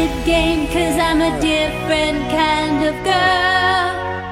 game, 'cause I'm a different kind of girl.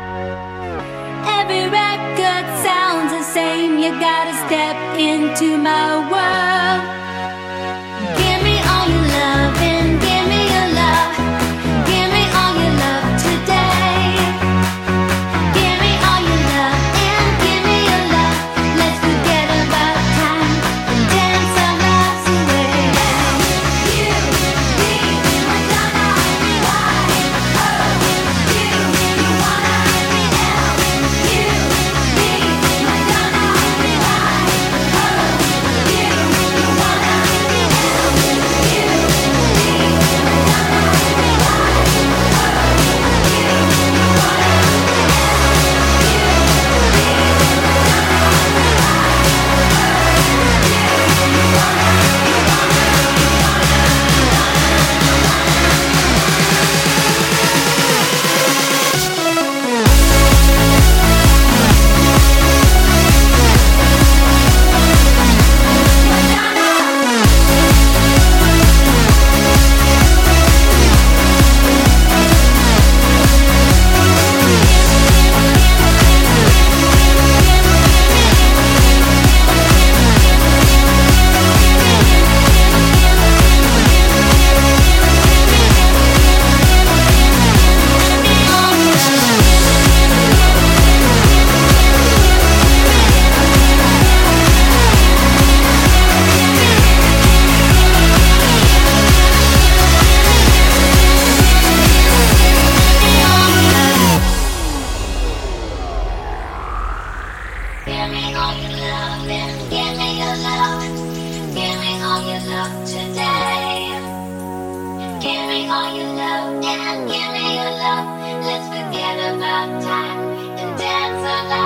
Every record sounds the same, you gotta step into my world. Give me all your love and give me your love. Give me all your love today. Give me all your love and give me your love. Let's forget about time and dance our lives away. You, me, Madonna, why, oh, you wanna be now. You, me, Madonna, why, oh, you wanna be now. You, me, Madonna, why, oh, you Give me all your love and give me your love. Give me all your love today. Give me all your love and give me your love. Let's forget about time and dance our lives.